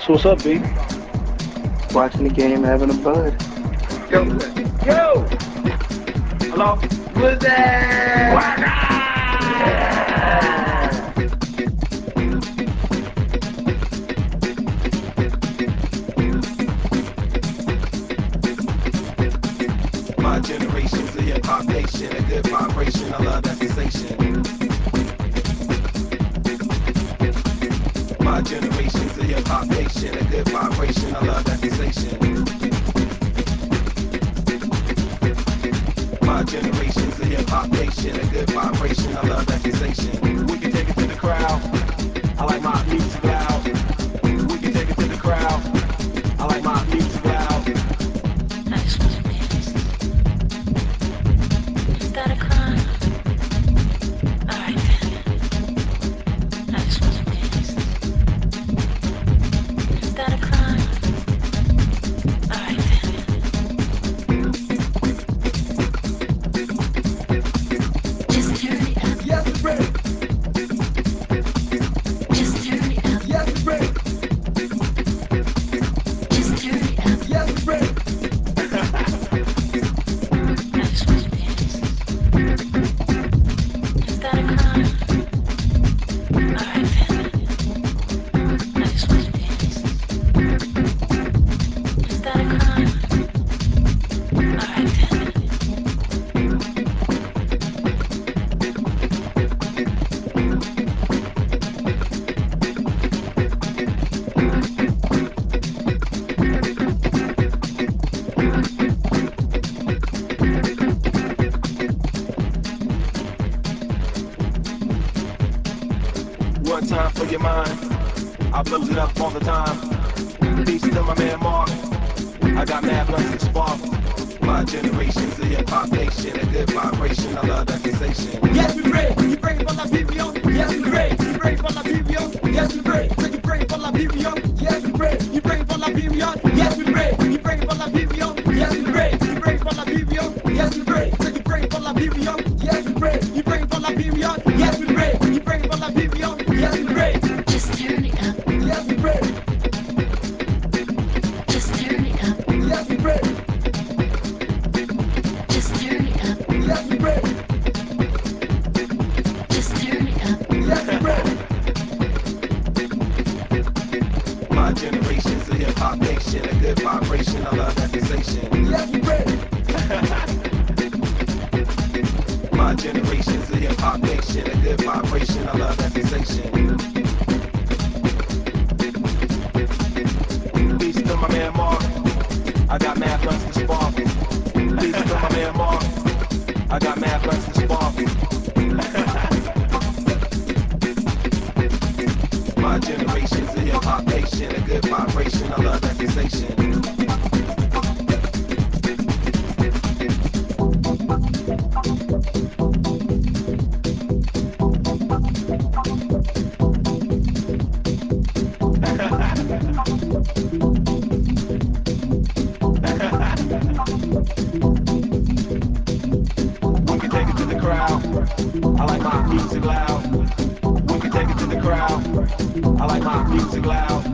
So what's up, B? Watching the game, having a bud. Yo, yo, hello, who's that? My generation's a hip hop nation, a good vibration. I love that sensation. My generation's a hip hop nation, a good vibration. I love that sensation. My generation's a hip hop nation, a good vibration. I love that sensation. We can take it to the crowd. I like my music loud. We can take it to the crowd. I like my music loud. I just wanna dance. Is that a crime? Alright then. I just wanna dance. Is that a crime? Alright then. Just turn it up. Yes, it's ready. Just turn it up. Yes, it's ready. Just turn it up. Yes, it's ready. I just wanna dance. Is that a crime? Alright then. I just wanna dance. Is that a crime? Alright then. One time for your mind. I blows it up all the time. Peace to my man Mark. I got mad blunts to spark. My generation's a hip hop nation, a good vibration. I love that sensation. Yes, we pray. You pray for la period. Yes, we pray. You pray for la period. Yes, we pray. So you pray for la period. Yes, we pray. You pray for la period. Yes, we pray. You pray for la period. Yes, we pray. You pray for la period. Yes, we pray. So you pray for la period. Yes, we pray. You pray for la period. Yes, we pray. You pray for la period. Yes, we pray. Just turn it up. Yes, we pray. Just turn it up. Yes, we pray. Just turn it up. Yes, we pray. Just turn it up. Yes, we pray. My generation's a hip hop nation, a good vibration. I love that sensation. Yes, we pray. My generation's a hip hop nation, a good vibration. I love that sensation. Peace to my man Mark. I got mad blunts to spark. Peace to my man Mark. I got mad blunts to spark. My generation's a hip hop nation, a good vibration. I love that sensation. We can take it to the crowd. I like my music loud. We can take it to the crowd. I like my music loud.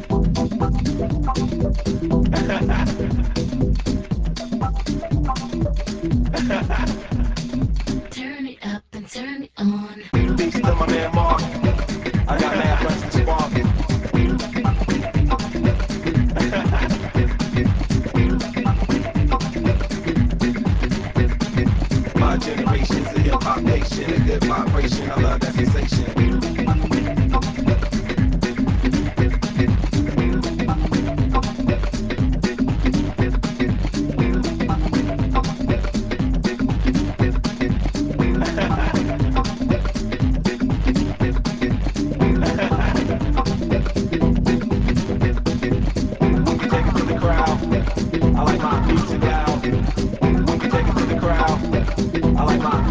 Turn it up and turn it on. Peace to my man Mark. I got mad blunts to spark. My generation's a hip hop nation, a good vibration. I love that sensation. We can take it to the crowd. I like my music loud. We can take it to the crowd. I like my